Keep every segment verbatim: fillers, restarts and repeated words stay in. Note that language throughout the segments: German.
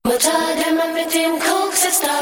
Mutter, der Mann mit dem Koks ist da.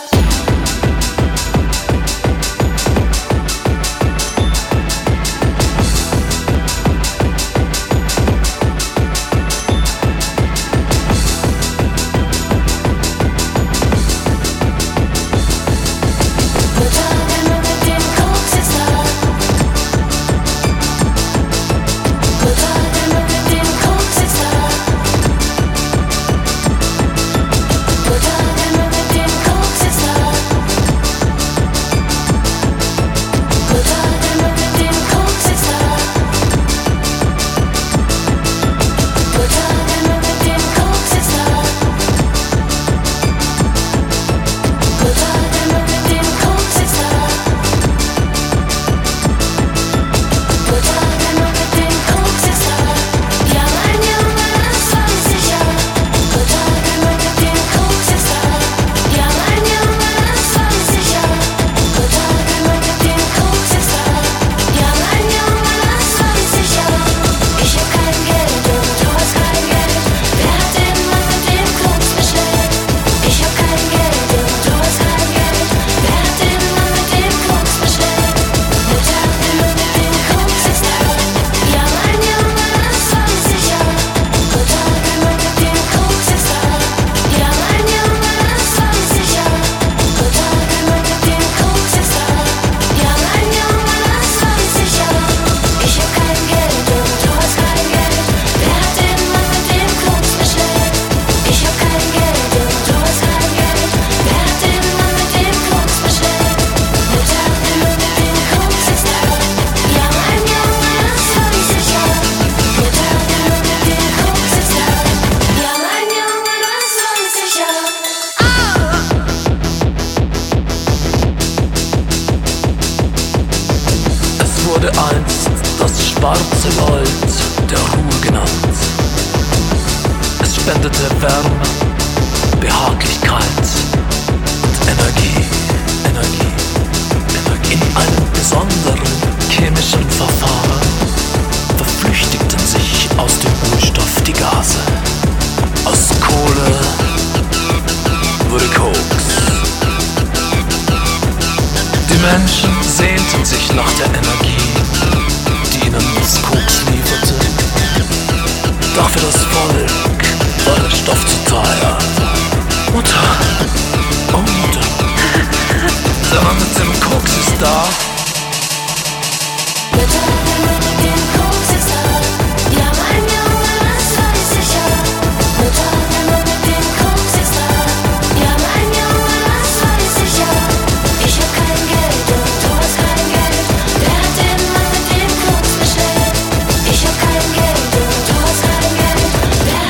Wurde einst das schwarze Gold der Ruhe genannt. Es spendete Wärme, Behaglichkeit und Energie, Energie, Energie. In einem besonderen chemischen Verfahren verflüchtigten sich aus dem Urstoff die Gase. Aus Kohle wurde Koks. Die Menschen sehnten sich nach der Energie, die ihnen das Koks lieferte. Doch für das Volk war der Stoff zu teuer. Mutter, oh Mutter, der Mann mit dem Koks ist da. Mutter, der Mann mit dem Koks ist da. Ja, mein Junge, das weiß ich ja. Mutter, der Mann mit dem Koks ist da. Ja, mein Junge, das weiß ich ja. Ich hab kein Geld und du hast kein Geld. Wer hat den Mann mit dem Koks bestellt? Ich hab kein Geld und du hast kein Geld. Wer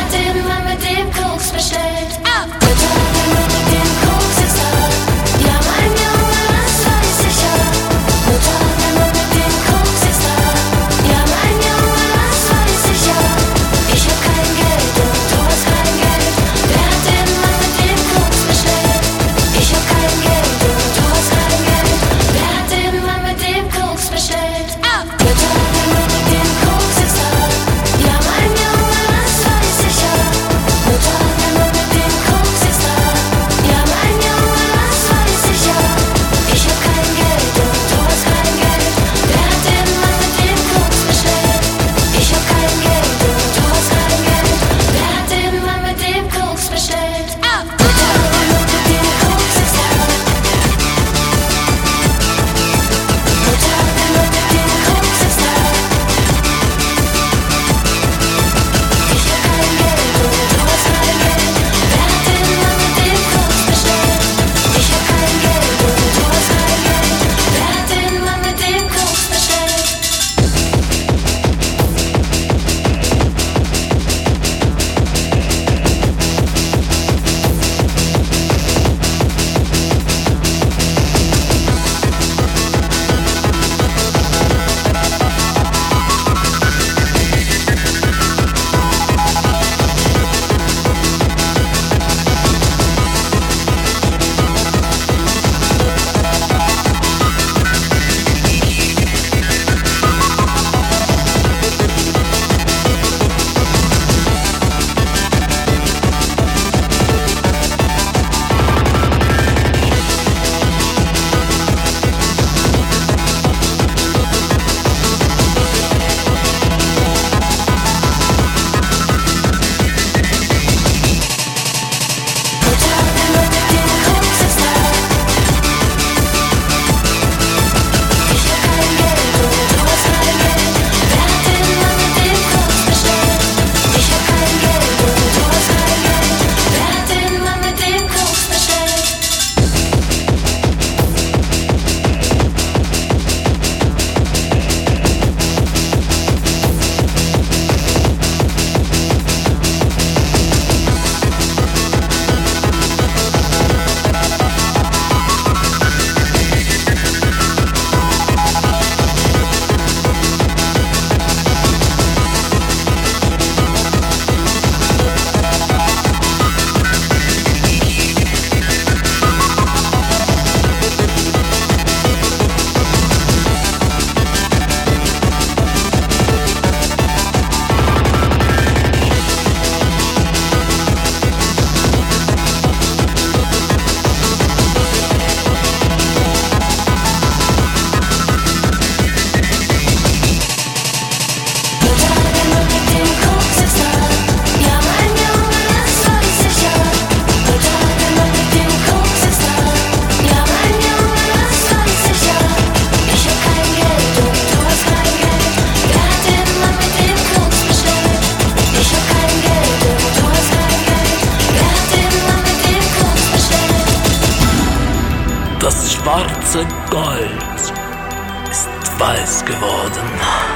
schwarze Gold ist weiß geworden.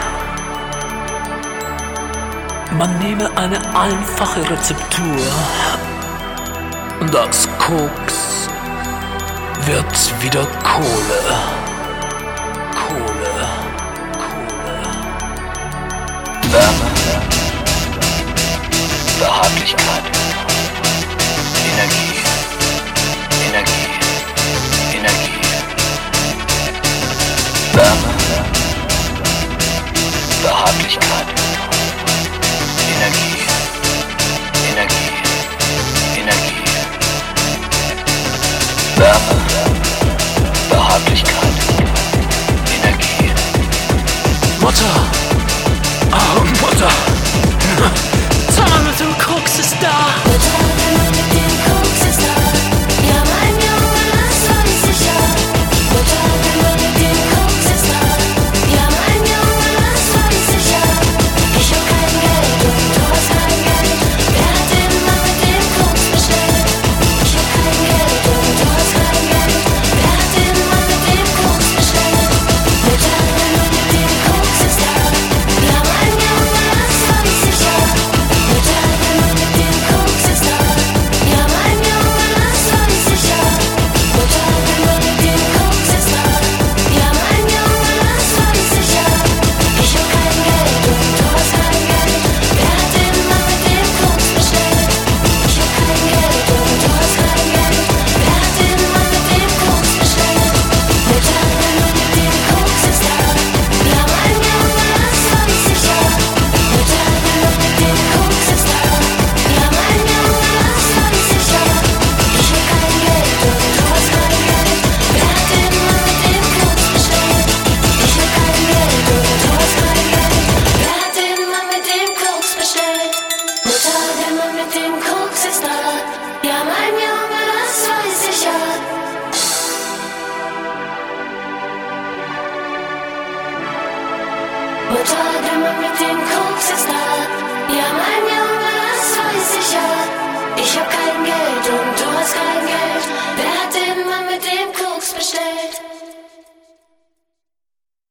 Man nehme eine einfache Rezeptur und aus Koks wird wieder Kohle. Kohle, Kohle. Wärme, Behaglichkeit, Energie, Energie, Energie. Wärme, Behaglichkeit, Energie, Energie, Energie. Wärme, Behaglichkeit, Energie. Mutter! Oh, Mutter! Zimmer mit dem Koks ist da! Mutter, der Mann mit dem Koks ist da. Ja, mein Junge, das weiß ich ja. Mutter, der Mann mit dem Koks ist da. Ja, mein Junge, das weiß ich ja. Ich hab kein Geld und du hast kein Geld. Wer hat den Mann mit dem Koks bestellt? Ich hab kein Geld und du hast kein Geld. Wer hat den Mann mit dem Koks bestellt? Mutter, der Mann mit dem Koks ist da. Ja, mein Junge, das weiß ich ja. Mutter, der Mann mit dem Koks ist da. Ja, mein Junge, das weiß ich ja. Mutter, der Mann mit dem Koks ist da. Ja, mein Junge, das weiß ich ja. Ich hab kein Geld und du hast kein Geld. Wer hat den Mann mit dem Koks bestellt? Ich hab kein Geld und du hast kein Geld. Wer hat den Mann mit dem Koks bestellt? Mutter, der Mann mit dem Koks ist da. Ja, mein Junge, das weiß ich ja. Mutter, der Mann mit dem Koks ist da. Ja, mein Junge, das weiß ich ja. Ich hab kein Geld und du hast kein Geld. Wer hat den Mann mit dem Koks bestellt? Ich hab kein Geld und du hast kein Geld. Wer hat den Mann mit dem Koks bestellt? Mutter, der Mann mit dem Koks ist da. Ja, mein Junge, das weiß ich ja. Mutter, der Mann mit dem Koks